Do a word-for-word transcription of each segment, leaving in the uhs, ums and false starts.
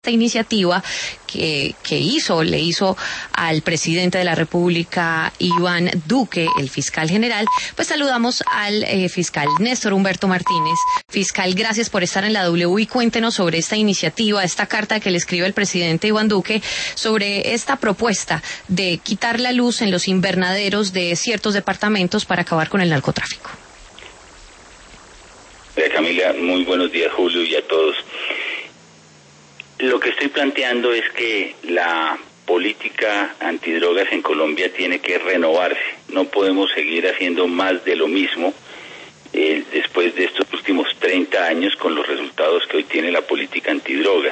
esta iniciativa que, que hizo, le hizo al presidente de la República, Iván Duque, el fiscal general, pues saludamos al eh, fiscal Néstor Humberto Martínez. Fiscal, gracias por estar en la W y cuéntenos sobre esta iniciativa, esta carta que le escribe el presidente Iván Duque sobre esta propuesta de quitar la luz en los invernaderos de ciertos departamentos para acabar con el narcotráfico. Camila, muy buenos días, Julio, y a todos. Lo que estoy planteando es que la política antidrogas en Colombia tiene que renovarse. No podemos seguir haciendo más de lo mismo eh, después de estos últimos treinta años con los resultados que hoy tiene la política antidrogas.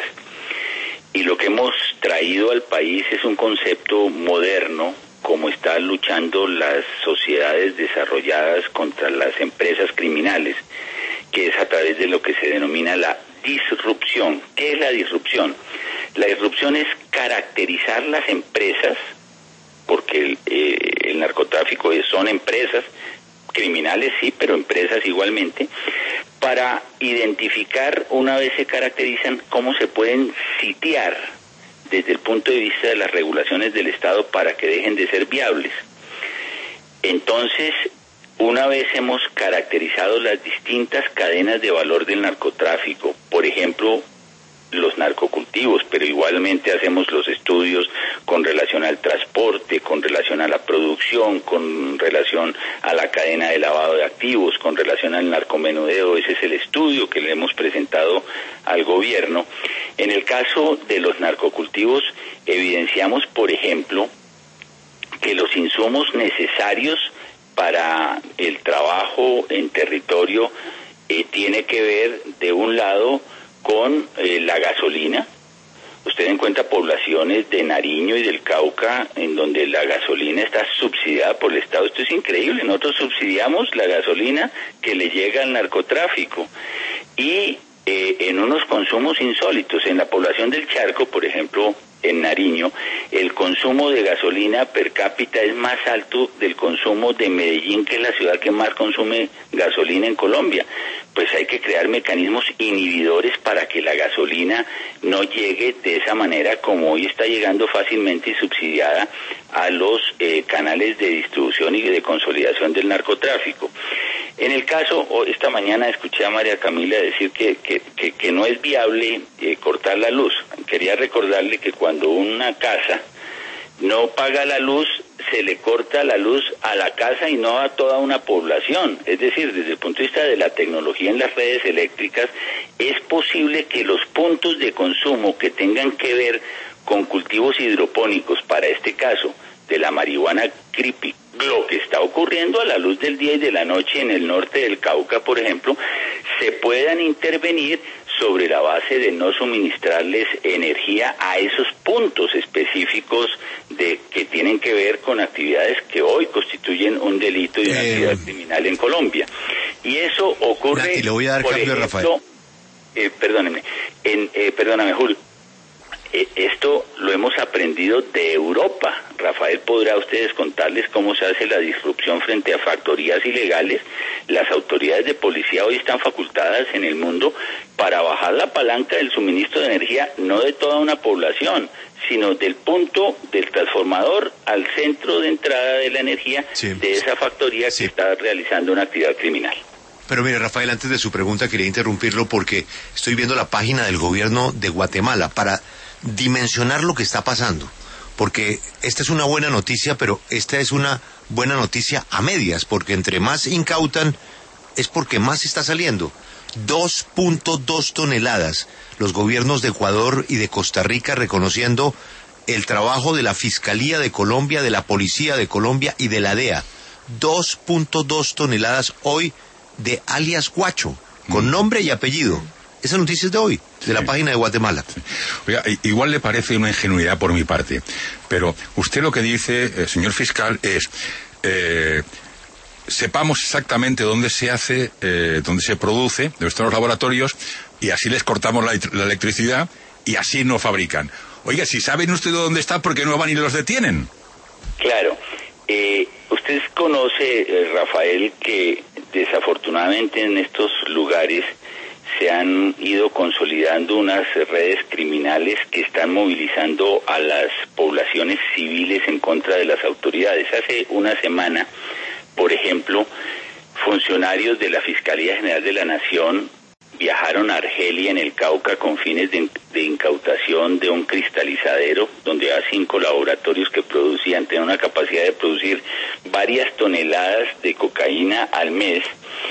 Y lo que hemos traído al país es un concepto moderno, como están luchando las sociedades desarrolladas contra las empresas criminales, que es a través de lo que se denomina la disrupción. ¿Qué es la disrupción? La disrupción es caracterizar las empresas, porque el, eh, el narcotráfico son empresas criminales, sí, pero empresas igualmente, para identificar, una vez se caracterizan, cómo se pueden sitiar desde el punto de vista de las regulaciones del Estado para que dejen de ser viables. Entonces, una vez hemos caracterizado las distintas cadenas de valor del narcotráfico, por ejemplo, los narcocultivos, pero igualmente hacemos los estudios con relación al transporte, con relación a la producción, con relación a la cadena de lavado de activos, con relación al narcomenudeo. Ese es el estudio que le hemos presentado al gobierno. En el caso de los narcocultivos, evidenciamos, por ejemplo, que los insumos necesarios para el trabajo en territorio eh, tiene que ver, de un lado, con eh, la gasolina. Usted encuentra poblaciones de Nariño y del Cauca en donde la gasolina está subsidiada por el Estado. Esto es increíble. Nosotros subsidiamos la gasolina que le llega al narcotráfico. Y eh, en unos consumos insólitos. En la población del Charco, por ejemplo, en Nariño, el consumo de gasolina per cápita es más alto del consumo de Medellín, que es la ciudad que más consume gasolina en Colombia. Pues hay que crear mecanismos inhibidores para que la gasolina no llegue de esa manera como hoy está llegando fácilmente y subsidiada a los eh, canales de distribución y de consolidación del narcotráfico. En el caso, esta mañana escuché a María Camila decir que, que, que, que no es viable eh, cortar la luz. Quería recordarle que cuando una casa no paga la luz, se le corta la luz a la casa y no a toda una población. Es decir, desde el punto de vista de la tecnología en las redes eléctricas, es posible que los puntos de consumo que tengan que ver con cultivos hidropónicos, para este caso, de la marihuana creepy, lo que está ocurriendo a la luz del día y de la noche en el norte del Cauca, por ejemplo, se puedan intervenir sobre la base de no suministrarles energía a esos puntos específicos de que tienen que ver con actividades que hoy constituyen un delito y una eh, actividad criminal en Colombia. Y eso ocurre, y le voy a dar por cambio ejemplo, a Rafael. Eh, perdóneme, en, eh, perdóname, Julio. Esto lo hemos aprendido de Europa. Rafael podrá a ustedes contarles cómo se hace la disrupción frente a factorías ilegales. Las autoridades de policía hoy están facultadas en el mundo para bajar la palanca del suministro de energía, no de toda una población, sino del punto del transformador al centro de entrada de la energía, sí, de esa factoría sí, que está realizando una actividad criminal. Pero mire, Rafael, antes de su pregunta quería interrumpirlo porque estoy viendo la página del gobierno de Guatemala para dimensionar lo que está pasando, porque esta es una buena noticia, pero esta es una buena noticia a medias, porque entre más incautan es porque más está saliendo. dos punto dos toneladas, los gobiernos de Ecuador y de Costa Rica reconociendo el trabajo de la Fiscalía de Colombia, de la Policía de Colombia y de la D E A. dos punto dos toneladas hoy de alias Guacho, con nombre y apellido. Esa noticia es de hoy, de sí, la página de Guatemala. Sí. Oiga, igual le parece una ingenuidad por mi parte, pero usted lo que dice, eh, señor fiscal, es eh, sepamos exactamente dónde se hace, eh, dónde se produce, dónde están los laboratorios, y así les cortamos la, la electricidad y así no fabrican. Oiga, si saben ustedes dónde está, ¿por qué no van y los detienen? Claro. Eh, usted conoce, eh, Rafael, que desafortunadamente en estos lugares se han ido consolidando unas redes criminales que están movilizando a las poblaciones civiles en contra de las autoridades. Hace una semana, por ejemplo, funcionarios de la Fiscalía General de la Nación viajaron a Argelia, en el Cauca, con fines de, de incautación de un cristalizadero donde había cinco laboratorios que producían, tenían una capacidad de producir varias toneladas de cocaína al mes.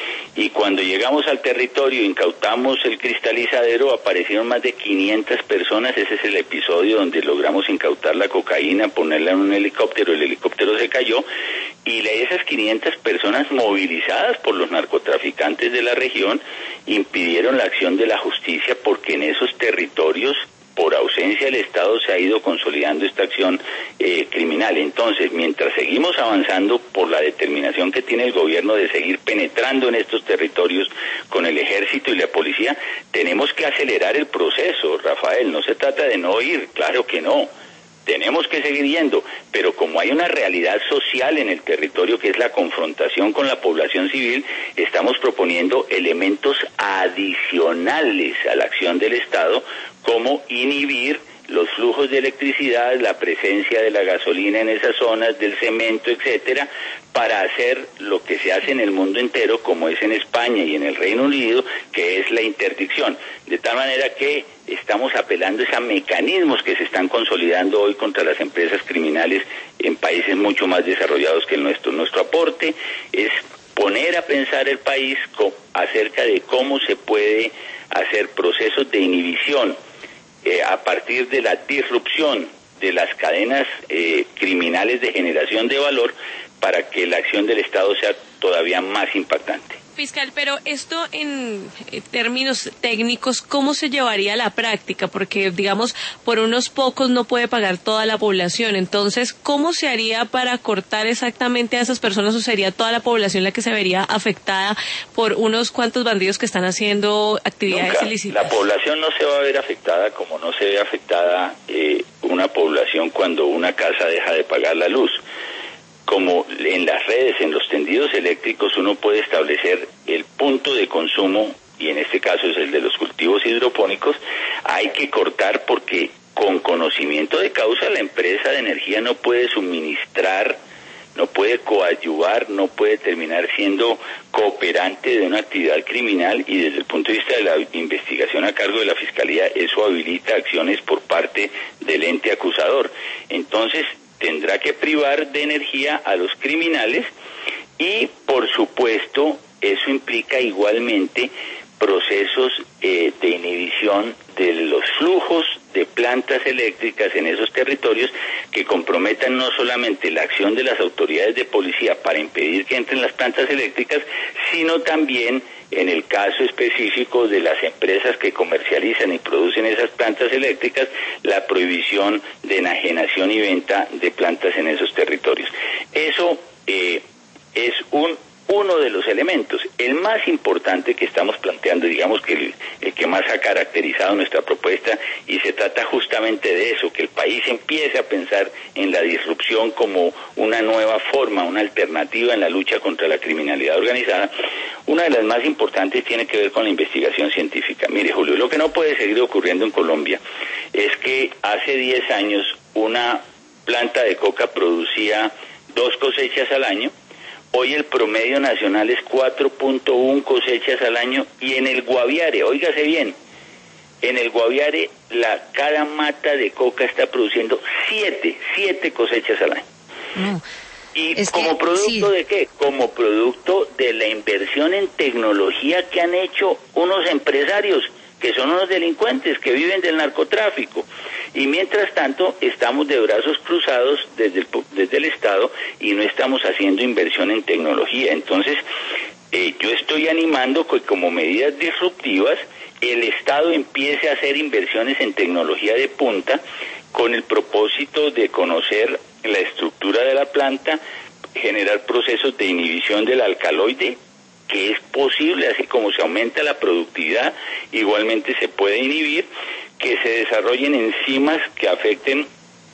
Y cuando llegamos al territorio, incautamos el cristalizadero, aparecieron más de quinientas personas. Ese es el episodio donde logramos incautar la cocaína, ponerla en un helicóptero, el helicóptero se cayó, y esas quinientas personas movilizadas por los narcotraficantes de la región impidieron la acción de la justicia, porque en esos territorios, por ausencia del Estado, se ha ido consolidando esta acción eh, criminal. Entonces, mientras seguimos avanzando por la determinación que tiene el gobierno de seguir penetrando en estos territorios con el ejército y la policía, tenemos que acelerar el proceso, Rafael. No se trata de no ir, claro que no. Tenemos que seguir yendo, pero como hay una realidad social en el territorio que es la confrontación con la población civil, estamos proponiendo elementos adicionales a la acción del Estado, como inhibir los flujos de electricidad, la presencia de la gasolina en esas zonas, del cemento, etcétera, para hacer lo que se hace en el mundo entero, como es en España y en el Reino Unido, que es la interdicción. De tal manera que estamos apelando a mecanismos que se están consolidando hoy contra las empresas criminales en países mucho más desarrollados que el nuestro. Nuestro aporte es poner a pensar el país acerca de cómo se puede hacer procesos de inhibición Eh, a partir de la disrupción de las cadenas eh, criminales de generación de valor, para que la acción del Estado sea todavía más impactante. Fiscal, pero esto en términos técnicos, ¿cómo se llevaría a la práctica? Porque, digamos, por unos pocos no puede pagar toda la población. Entonces, ¿cómo se haría para cortar exactamente a esas personas, o sería toda la población la que se vería afectada por unos cuantos bandidos que están haciendo actividades Nunca. ilícitas? La población no se va a ver afectada como no se ve afectada eh, una población cuando una casa deja de pagar la luz. Como en las redes, en los tendidos eléctricos, uno puede establecer el punto de consumo, y en este caso es el de los cultivos hidropónicos, hay que cortar, porque con conocimiento de causa la empresa de energía no puede suministrar, no puede coadyuvar, no puede terminar siendo cooperante de una actividad criminal, y desde el punto de vista de la investigación a cargo de la Fiscalía, eso habilita acciones por parte del ente acusador. Entonces, tendrá que privar de energía a los criminales, y por supuesto eso implica igualmente procesos eh, de inhibición de los flujos de plantas eléctricas en esos territorios, que comprometan no solamente la acción de las autoridades de policía para impedir que entren las plantas eléctricas, sino también en el caso específico de las empresas que comercializan y producen esas plantas eléctricas, la prohibición de enajenación y venta de plantas en esos territorios. Eso eh, es un uno de los elementos. El más importante que estamos planteando, digamos que el, el que más ha caracterizado nuestra propuesta, y se trata justamente de eso, que el país empiece a pensar en la disrupción como una nueva forma, una alternativa en la lucha contra la criminalidad organizada. Una de las más importantes tiene que ver con la investigación científica. Mire, Julio, lo que no puede seguir ocurriendo en Colombia es que hace diez años una planta de coca producía dos cosechas al año. Hoy el promedio nacional es cuatro punto uno cosechas al año, y en el Guaviare, óigase bien, en el Guaviare la cada mata de coca está produciendo siete, siete cosechas al año. No. ¿Y es como que, producto sí. de qué? Como producto de la inversión en tecnología que han hecho unos empresarios, que son unos delincuentes que viven del narcotráfico. Y mientras tanto estamos de brazos cruzados desde el, desde el Estado, y no estamos haciendo inversión en tecnología. Entonces, eh, yo estoy animando que como medidas disruptivas el Estado empiece a hacer inversiones en tecnología de punta, con el propósito de conocer la estructura de la planta, generar procesos de inhibición del alcaloide, que es posible, así como se aumenta la productividad, igualmente se puede inhibir, que se desarrollen enzimas que afecten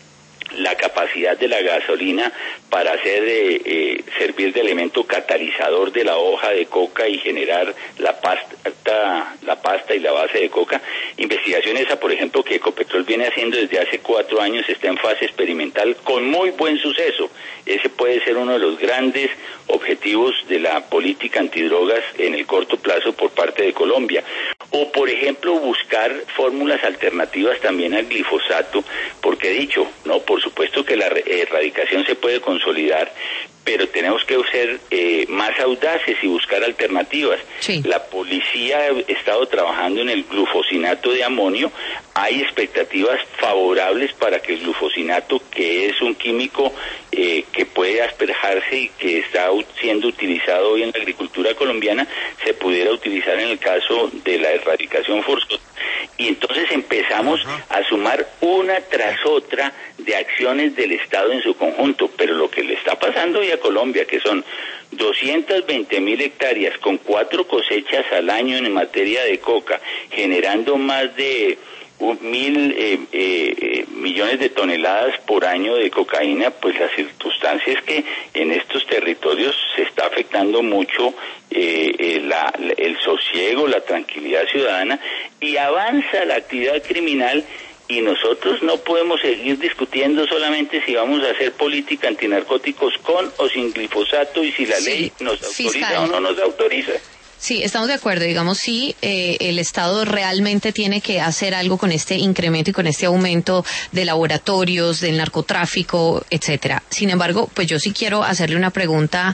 la capacidad de la gasolina para hacer eh, eh, servir de elemento catalizador de la hoja de coca y generar la pasta, la pasta y la base de coca. Investigación esa, por ejemplo, que Ecopetrol viene haciendo desde hace cuatro años, está en fase experimental con muy buen suceso. Ese puede ser uno de los grandes objetivos de la política antidrogas en el corto plazo por parte de Colombia. O, por ejemplo, buscar fórmulas alternativas también al glifosato, porque he dicho, no, por supuesto que la erradicación se puede consolidar, pero tenemos que ser eh, más audaces y buscar alternativas. Sí. La policía ha estado trabajando en el glufosinato de amonio. Hay expectativas favorables para que el glufosinato, que es un químico eh, que puede asperjarse y que está siendo utilizado hoy en la agricultura colombiana, se pudiera utilizar en el caso de la erradicación forzosa. Y entonces empezamos a sumar una tras otra de acciones del Estado en su conjunto, pero lo que le está pasando hoy a Colombia, que son doscientas veinte mil hectáreas con cuatro cosechas al año en materia de coca, generando más de un mil eh, eh, millones de toneladas por año de cocaína, pues la circunstancia es que en estos territorios se está afectando mucho eh, eh, la, la, el sosiego, la tranquilidad ciudadana, y avanza la actividad criminal. Y nosotros no podemos seguir discutiendo solamente si vamos a hacer política antinarcóticos con o sin glifosato y si la sí, ley nos autoriza fiscal. O no nos autoriza. Sí, estamos de acuerdo. Digamos, sí, eh, el Estado realmente tiene que hacer algo con este incremento y con este aumento de laboratorios, del narcotráfico, etcétera. Sin embargo, pues yo sí quiero hacerle una pregunta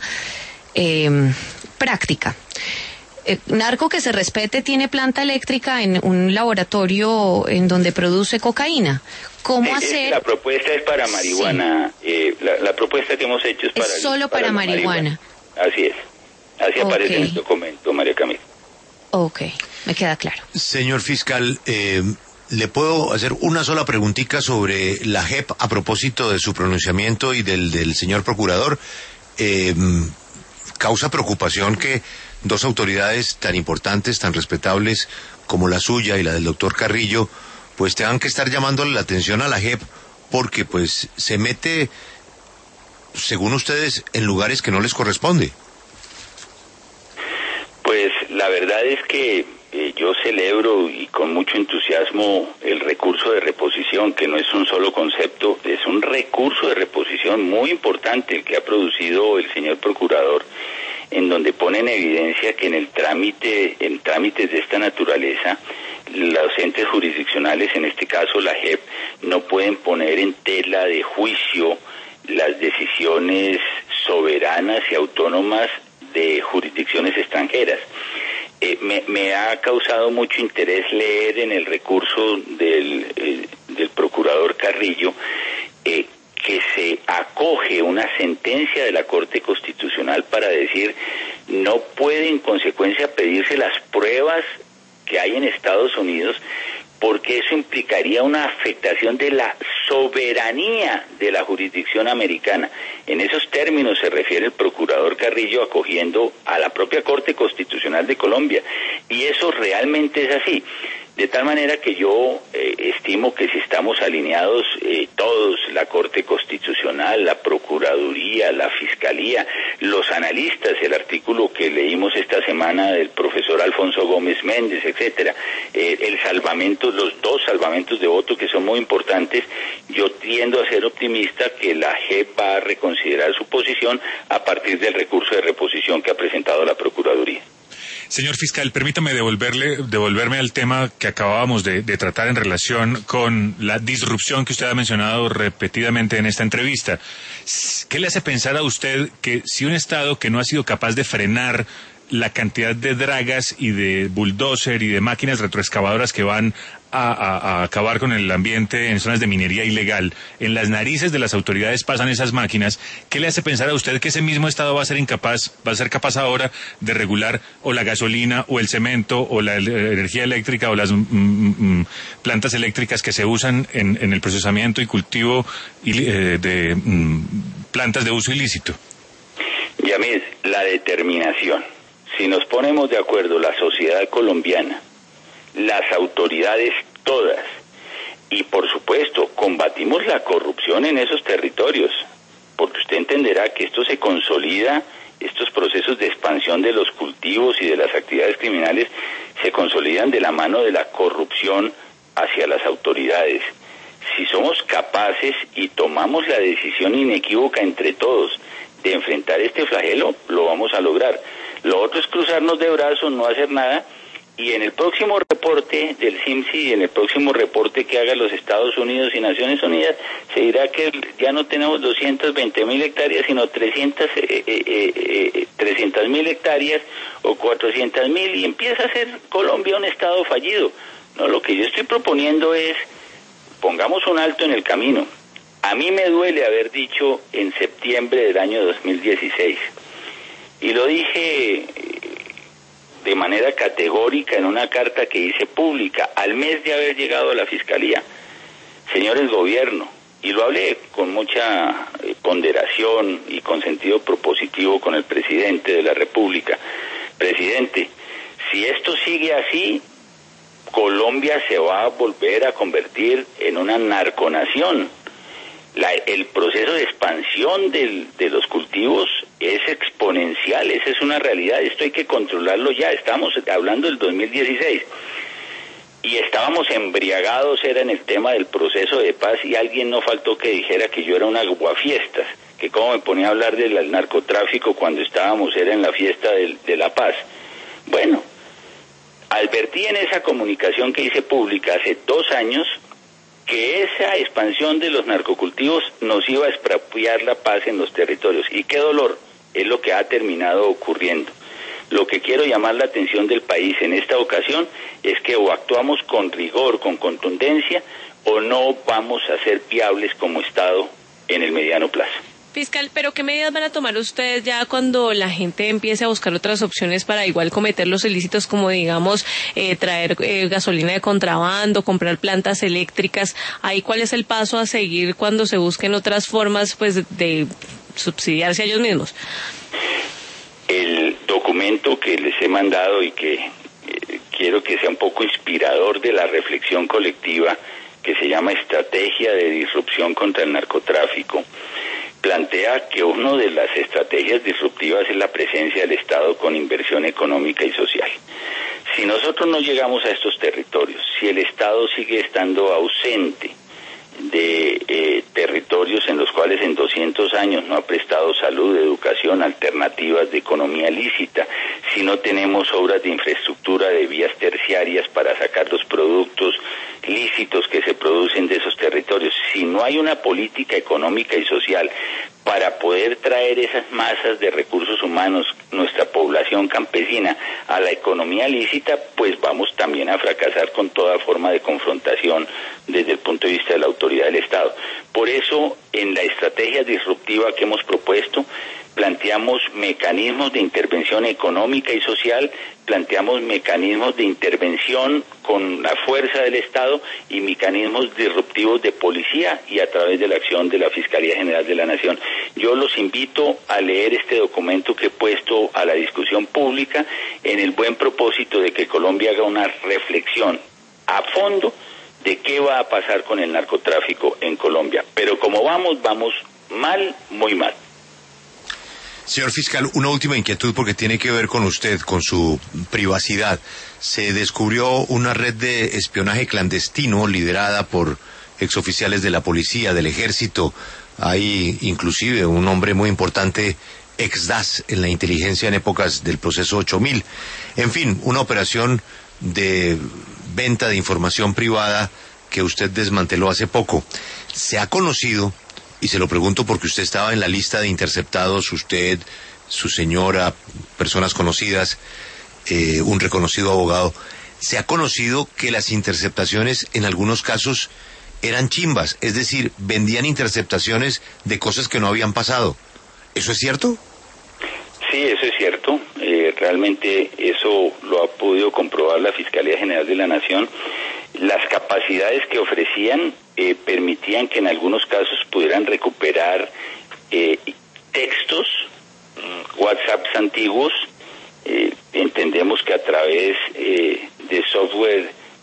eh, práctica. Eh, narco que se respete tiene planta eléctrica en un laboratorio en donde produce cocaína. ¿Cómo eh, hacer? La propuesta es para marihuana. Sí. Eh, la, la propuesta que hemos hecho es para... Es solo el, para, para marihuana. marihuana. Así es. Así okay. Aparece en el documento, María Camila. Ok, me queda claro. Señor fiscal, eh, ¿le puedo hacer una sola preguntita sobre la J E P a propósito de su pronunciamiento y del, del señor procurador? Eh, causa preocupación que dos autoridades tan importantes, tan respetables como la suya y la del doctor Carrillo, pues tengan que estar llamándole la atención a la J E P porque pues se mete, según ustedes, en lugares que no les corresponde. Pues la verdad es que eh, yo celebro y con mucho entusiasmo el recurso de reposición, que no es un solo concepto, es un recurso de reposición muy importante el que ha producido el señor procurador, en donde pone en evidencia que en el trámite, en trámites de esta naturaleza, los entes jurisdiccionales, en este caso la J E P, no pueden poner en tela de juicio las decisiones soberanas y autónomas de jurisdicciones extranjeras. Eh, me, me ha causado mucho interés leer en el recurso del, eh, del procurador Carrillo eh, que se acoge una sentencia de la Corte Constitucional para decir no puede en consecuencia pedirse las pruebas que hay en Estados Unidos, porque eso implicaría una afectación de la soberanía de la jurisdicción americana. En esos términos se refiere el procurador Carrillo, acogiendo a la propia Corte Constitucional de Colombia, y eso realmente es así. De tal manera que yo eh, estimo que si estamos alineados eh, todos, la Corte Constitucional, la Procuraduría, la Fiscalía, los analistas, el artículo que leímos esta semana del profesor Alfonso Gómez Méndez, etcétera, eh, el salvamento, los dos salvamentos de voto que son muy importantes, yo tiendo a ser optimista que la J E P va a reconsiderar su posición a partir del recurso de reposición que ha presentado la Procuraduría. Señor fiscal, permítame devolverle, devolverme al tema que acabábamos de, de tratar en relación con la disrupción que usted ha mencionado repetidamente en esta entrevista. ¿Qué le hace pensar a usted que si un Estado que no ha sido capaz de frenar la cantidad de dragas y de bulldozer y de máquinas retroexcavadoras que van a, a, a acabar con el ambiente en zonas de minería ilegal, en las narices de las autoridades pasan esas máquinas? ¿Qué le hace pensar a usted que ese mismo Estado va a ser incapaz, va a ser capaz ahora de regular o la gasolina o el cemento o la energía eléctrica o las mm, mm, plantas eléctricas que se usan en, en el procesamiento y cultivo y, eh, de mm, plantas de uso ilícito? Yamid, la determinación. Si nos ponemos de acuerdo la sociedad colombiana, las autoridades todas, y por supuesto combatimos la corrupción en esos territorios, porque usted entenderá que esto se consolida, estos procesos de expansión de los cultivos y de las actividades criminales se consolidan de la mano de la corrupción hacia las autoridades. Si somos capaces y tomamos la decisión inequívoca entre todos de enfrentar este flagelo, lo vamos a lograr. Lo otro es cruzarnos de brazos, no hacer nada, y en el próximo reporte del C I M S I y en el próximo reporte que hagan los Estados Unidos y Naciones Unidas, se dirá que ya no tenemos doscientas veinte mil hectáreas, sino trescientas mil hectáreas o cuatrocientas mil, y empieza a ser Colombia un estado fallido. No, lo que yo estoy proponiendo es, pongamos un alto en el camino. A mí me duele haber dicho en septiembre del año dos mil dieciséis, y lo dije de manera categórica en una carta que hice pública al mes de haber llegado a la Fiscalía. Señores gobierno, y lo hablé con mucha ponderación y con sentido propositivo con el presidente de la República. Presidente, si esto sigue así, Colombia se va a volver a convertir en una narconación. La, el proceso de expansión del, de los cultivos es exponencial, esa es una realidad, esto hay que controlarlo ya, estamos hablando del dos mil dieciséis, y estábamos embriagados, era en el tema del proceso de paz, y alguien no faltó que dijera que yo era un aguafiestas, que cómo me ponía a hablar del narcotráfico cuando estábamos, era en la fiesta del, de la paz. Bueno, advertí en esa comunicación que hice pública hace dos años, que esa expansión de los narcocultivos nos iba a expropiar la paz en los territorios. Y qué dolor es lo que ha terminado ocurriendo. Lo que quiero llamar la atención del país en esta ocasión es que o actuamos con rigor, con contundencia, o no vamos a ser viables como Estado en el mediano plazo. Fiscal, pero ¿qué medidas van a tomar ustedes ya cuando la gente empiece a buscar otras opciones para igual cometer los ilícitos, como digamos eh, traer eh, gasolina de contrabando, comprar plantas eléctricas? Ahí, ¿cuál es el paso a seguir cuando se busquen otras formas, pues, de subsidiarse a ellos mismos? El documento que les he mandado y que eh, quiero que sea un poco inspirador de la reflexión colectiva, que se llama Estrategia de Disrupción contra el Narcotráfico, plantea que una de las estrategias disruptivas es la presencia del Estado con inversión económica y social. Si nosotros no llegamos a estos territorios, si el Estado sigue estando ausente de eh, territorios en los cuales en doscientos años no ha prestado salud, educación, alternativas de economía lícita, si no tenemos obras de infraestructura de vías terciarias para sacar los productos lícitos que se producen de esos territorios, si no hay una política económica y social para poder traer esas masas de recursos humanos, nuestra población campesina, a la economía lícita, pues vamos también a fracasar con toda forma de confrontación desde el punto de vista de la autoridad del Estado. Por eso, en la estrategia disruptiva que hemos propuesto, planteamos mecanismos de intervención económica y social, planteamos mecanismos de intervención con la fuerza del Estado y mecanismos disruptivos de policía y a través de la acción de la Fiscalía General de la Nación. Yo los invito a leer este documento que he puesto a la discusión pública en el buen propósito de que Colombia haga una reflexión a fondo de qué va a pasar con el narcotráfico en Colombia. Pero como vamos, vamos mal, muy mal. Señor fiscal, una última inquietud porque tiene que ver con usted, con su privacidad. Se descubrió una red de espionaje clandestino liderada por exoficiales de la policía, del ejército. Hay inclusive un hombre muy importante, ex D A S, en la inteligencia en épocas del proceso ocho mil. En fin, una operación de venta de información privada que usted desmanteló hace poco. Se ha conocido, y se lo pregunto porque usted estaba en la lista de interceptados, usted, su señora, personas conocidas, eh, un reconocido abogado, se ha conocido que las interceptaciones en algunos casos eran chimbas, es decir, vendían interceptaciones de cosas que no habían pasado. ¿Eso es cierto? Sí, eso es cierto. Eh, realmente eso lo ha podido comprobar la Fiscalía General de la Nación. Las capacidades que ofrecían eh, permitían que en algunos casos pudieran recuperar eh, textos, WhatsApps antiguos. Eh, entendemos que a través eh, de software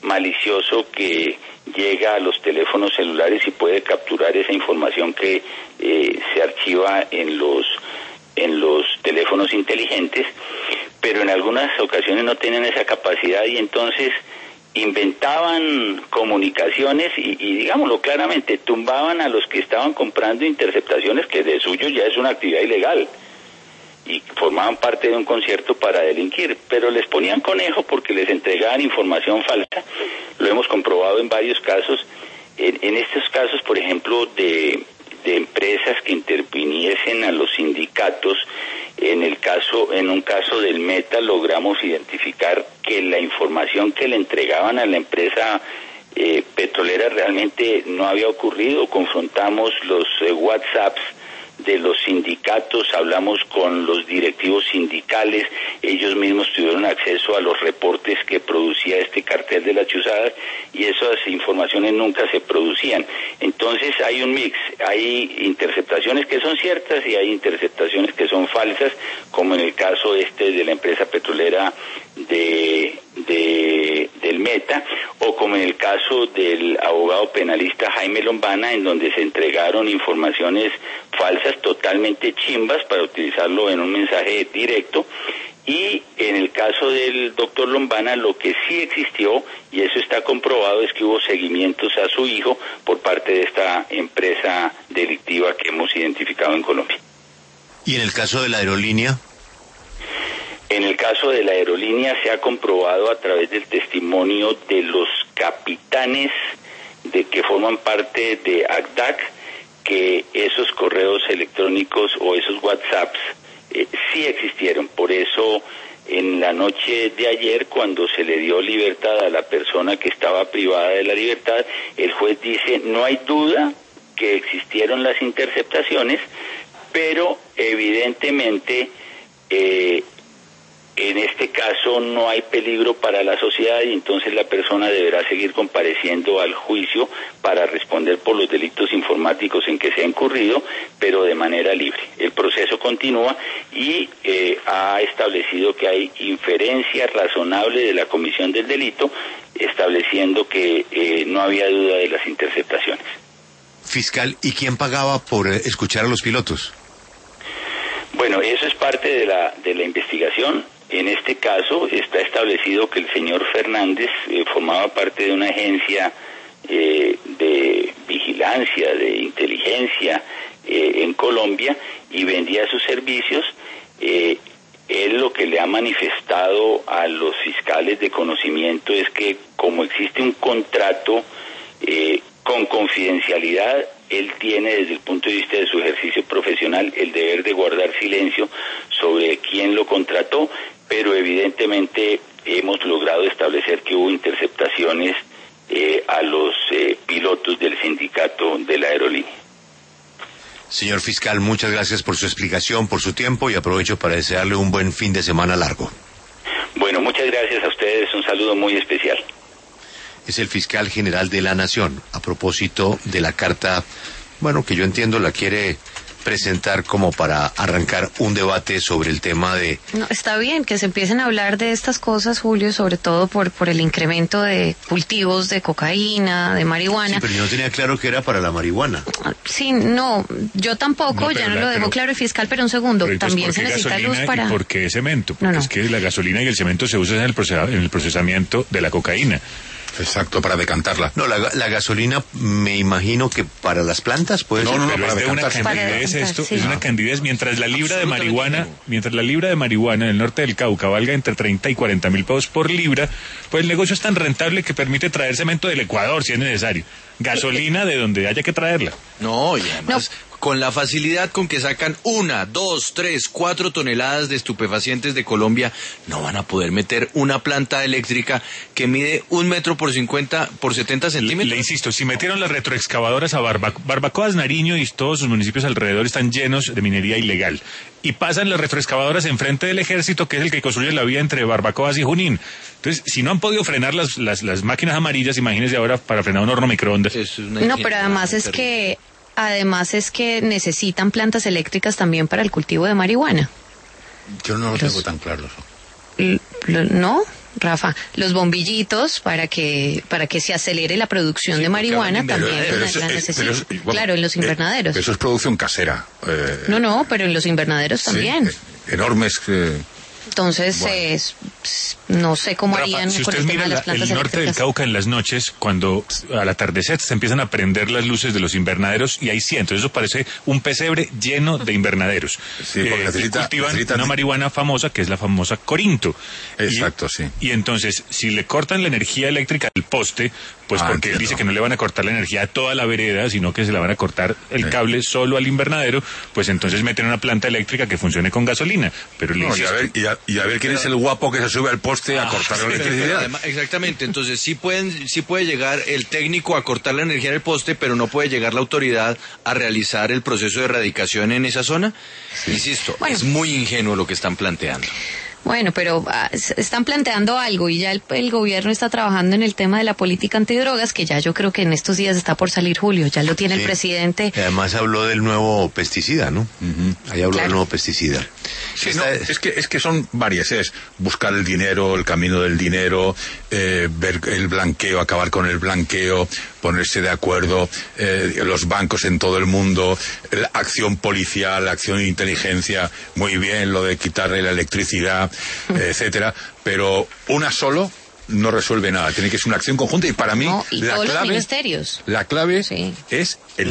malicioso que llega a los teléfonos celulares y puede capturar esa información que eh, se archiva en los en los teléfonos inteligentes, pero en algunas ocasiones no tienen esa capacidad y entonces inventaban comunicaciones y, y digámoslo claramente, tumbaban a los que estaban comprando interceptaciones, que de suyo ya es una actividad ilegal, y formaban parte de un concierto para delinquir, pero les ponían conejo porque les entregaban información falsa. Lo hemos comprobado en varios casos, en, en estos casos, por ejemplo, de, de empresas que interviniesen a los sindicatos. En el caso, en un caso del Meta logramos identificar que la información que le entregaban a la empresa eh, petrolera realmente no había ocurrido. Confrontamos los eh, WhatsApps de los sindicatos, hablamos con los directivos sindicales, ellos mismos tuvieron acceso a los reportes que producía este cartel de las chuzadas y esas informaciones nunca se producían. Entonces hay un mix, hay interceptaciones que son ciertas y hay interceptaciones que son falsas, como en el caso este de la empresa petrolera de, de del Meta, o como en el caso del abogado penalista Jaime Lombana, en donde se entregaron informaciones falsas totalmente chimbas para utilizarlo en un mensaje directo. Y en el caso del doctor Lombana, lo que sí existió, y eso está comprobado, es que hubo seguimientos a su hijo por parte de esta empresa delictiva que hemos identificado en Colombia. ¿Y en el caso de la aerolínea? En el caso de la aerolínea se ha comprobado a través del testimonio de los capitanes de que forman parte de A C D A C que esos correos electrónicos o esos WhatsApps eh, sí existieron. Por eso en la noche de ayer, cuando se le dio libertad a la persona que estaba privada de la libertad, el juez dice no hay duda que existieron las interceptaciones, pero evidentemente eh, en este caso no hay peligro para la sociedad y entonces la persona deberá seguir compareciendo al juicio para responder por los delitos informáticos en que se ha incurrido, pero de manera libre. El proceso continúa y eh, ha establecido que hay inferencia razonable de la comisión del delito, estableciendo que eh, no había duda de las interceptaciones. Fiscal, ¿y quién pagaba por eh, escuchar a los pilotos? Bueno, eso es parte de la de la investigación. En este caso está establecido que el señor Fernández eh, formaba parte de una agencia eh, de vigilancia, de inteligencia eh, en Colombia y vendía sus servicios. Eh, él lo que le ha manifestado a los fiscales de conocimiento es que como existe un contrato eh, con confidencialidad, él tiene desde el punto de vista de su ejercicio profesional el deber de guardar silencio sobre quién lo contrató, pero evidentemente hemos logrado establecer que hubo interceptaciones eh, a los eh, pilotos del sindicato de la aerolínea. Señor fiscal, muchas gracias por su explicación, por su tiempo y aprovecho para desearle un buen fin de semana largo. Bueno, muchas gracias a ustedes, un saludo muy especial. Es el fiscal general de la Nación, a propósito de la carta, bueno, que yo entiendo la quiere presentar como para arrancar un debate sobre el tema de... No, está bien que se empiecen a hablar de estas cosas, Julio, sobre todo por por el incremento de cultivos de cocaína, de marihuana. Sí, pero yo no tenía claro que era para la marihuana. Sí, no, yo tampoco, no, ya no la, lo dejó claro el fiscal, pero un segundo, pero también se necesita luz para... ¿Y por qué cemento? Porque no, no. es que la gasolina y el cemento se usan en el, procesa... en el procesamiento de la cocaína. Exacto, para decantarla. No, la, la gasolina me imagino que para las plantas puede no, ser. No, no, pero es de una candidez esto, sí. es una candidez, mientras la libra de marihuana, mientras la libra de marihuana en el norte del Cauca valga entre treinta y cuarenta mil pesos por libra, pues el negocio es tan rentable que permite traer cemento del Ecuador si es necesario. Gasolina de donde haya que traerla. No, y además... No. Con la facilidad con que sacan una, dos, tres, cuatro toneladas de estupefacientes de Colombia, no van a poder meter una planta eléctrica que mide un metro por cincuenta por setenta centímetros. Le, le insisto, si metieron las retroexcavadoras a Barbac Barbacoas, Nariño y todos sus municipios alrededor están llenos de minería ilegal. Y pasan las retroexcavadoras enfrente del ejército, que es el que construye la vía entre Barbacoas y Junín. Entonces, si no han podido frenar las, las, las máquinas amarillas, imagínense ahora para frenar un horno microondas. Es no, pero además es que... Además es que necesitan plantas eléctricas también para el cultivo de marihuana. Yo no lo Los... tengo tan claro. ¿No? Rafa, los bombillitos para que para que se acelere la producción Sí, de marihuana porque también pero es eso- una gran eh, necesidad. pero eso- bueno, Claro, en los eh, invernaderos. Eso es producción casera. eh, No, no, pero en los invernaderos sí, también. eh, enormes. eh, Entonces, Bueno. eh, es- no sé cómo Rafa, harían si con usted el tema mira de las la- plantas el norte del eléctricas. Cauca en las noches, cuando al atardecer se empiezan a prender las luces de los invernaderos y hay cientos, eso parece un pesebre lleno de invernaderos. Sí, porque y necesita- cultivan necesita- una marihuana famosa que es la famosa Corinto. Exacto, Y- sí. Y entonces, si le cortan la energía eléctrica al poste, pues Ah, porque él entiendo. dice que no le van a cortar la energía a toda la vereda, sino que se la van a cortar el cable solo al invernadero, pues entonces meten una planta eléctrica que funcione con gasolina. Pero le no, y, insisto, a ver, y, a, y a ver quién es el guapo que se sube al poste Ah, a cortar la Pero electricidad. además- exactamente, entonces sí pueden, sí puede llegar el técnico a cortar la energía del poste, pero no puede llegar la autoridad a realizar el proceso de erradicación en esa zona. Insisto, Bueno. es muy ingenuo lo que están planteando. Bueno, pero ah, s- están planteando algo y ya el, el gobierno está trabajando en el tema de la política antidrogas, que ya yo creo que en estos días está por salir, Julio. Ya lo tiene Sí. el presidente. Y además habló del nuevo pesticida, ¿no? Ahí habló Claro. del nuevo pesticida. Sí, Esta no, es- es que es que son varias, es buscar el dinero, el camino del dinero, eh, ver el blanqueo, acabar con el blanqueo, ponerse de acuerdo, eh, los bancos en todo el mundo, la acción policial, la acción de inteligencia, muy bien, lo de quitarle la electricidad, eh, etcétera, pero una solo no resuelve nada, tiene que ser una acción conjunta y para mí No, y la todos los clave ministerios. la clave Sí. es el